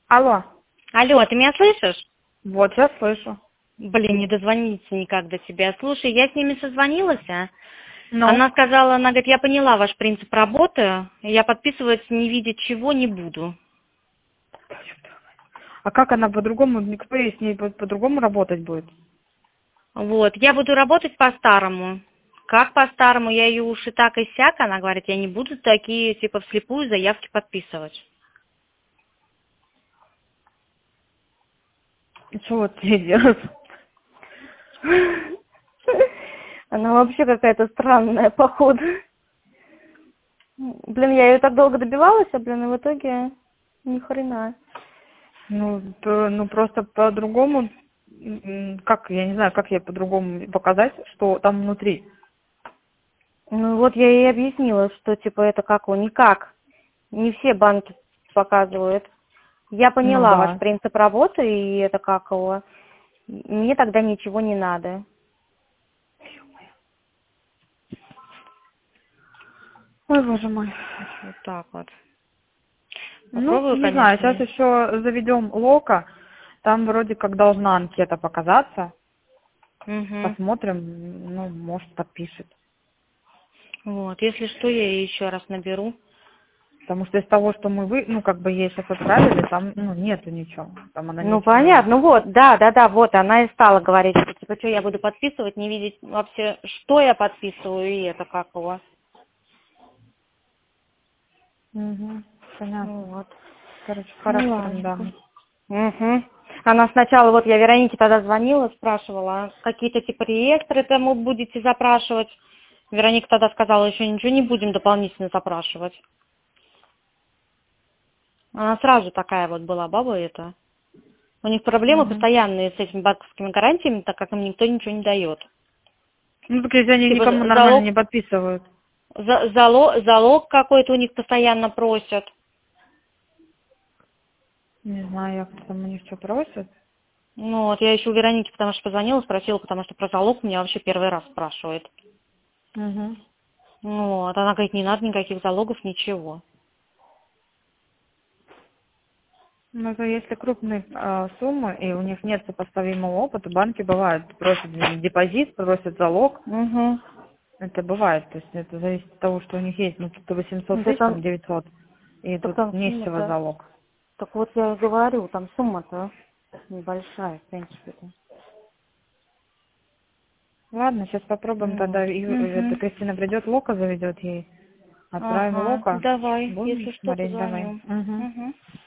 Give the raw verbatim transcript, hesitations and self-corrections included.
Алло. Алло, ты меня слышишь? Вот, я слышу. Блин, не дозвониться никак до тебя. Слушай, я с ними созвонилась, а? Ну? Она сказала, она говорит, я поняла ваш принцип работы, я подписывать не видя чего не буду. А как она по-другому, никто ей с ней по- по-другому работать будет? Вот, я буду работать по-старому. Как по-старому? Я ее уж и так и сяк, она говорит, я не буду такие, типа, вслепую заявки подписывать. И что вот ей делать? Она вообще какая-то странная, походу. Блин, я ее так долго добивалась, а, блин, и в итоге ни хрена. Ну, то- ну просто по-другому, м, как, я не знаю, как ей по-другому показать, что там внутри. Ну вот я ей объяснила, что типа это как его, никак. Не все банки показывают. Я Ну поняла ваш да. принцип работы, и это как его. Мне тогда ничего не надо. Ой, боже мой. Вот так вот. Ну, Попробую, не знаю, сейчас конечно. еще заведем Лока, там вроде как должна анкета показаться. Угу. Посмотрим, ну, может, подпишет. Вот, если что, я ей еще раз наберу. Потому что из того, что мы вы, ну, как бы ей сейчас отправили, там, ну, нету ничего. Там она Ну ничего не... понятно, ну вот, да, да, да, вот, она и стала говорить, что типа, что я буду подписывать, не видеть вообще, что я подписываю, и это как его. Угу, понятно. Вот. Короче, Ну характером, да. ладно. Угу. Она сначала, вот я Веронике тогда звонила, спрашивала, а какие-то типа реестры там вы будете запрашивать. Вероника тогда сказала, еще ничего не будем дополнительно запрашивать. Она сразу такая вот была баба эта. У них проблемы Угу. постоянные с этими банковскими гарантиями, так как им никто ничего не дает. Ну, так если они Типа никому нормально залог, не подписывают. за- залог, залог какой-то у них постоянно просят. Не знаю, я там у них что просят. Ну вот, я еще у Вероники, потому что позвонила, спросила, потому что про залог меня вообще первый раз спрашивает. Угу. Вот, она говорит, не надо никаких залогов, ничего. Ну, это если крупные а, суммы, и у них нет сопоставимого опыта, банки бывают, просят депозит, просят залог. Угу. Это бывает, то есть это зависит от того, что у них есть, ну, тут восемьсот Да тысяч, там там, девятьсот, и так тут там не с чего сумма-то. залог. Так вот я и говорю, там сумма-то небольшая, в принципе-то. Ладно, сейчас попробуем Вот. тогда, и, эта Угу. Кристина придет, Лока заведет ей, отправим Ага, Лока, давай, будем если что, смотреть, давай. позвоню. Угу. Угу.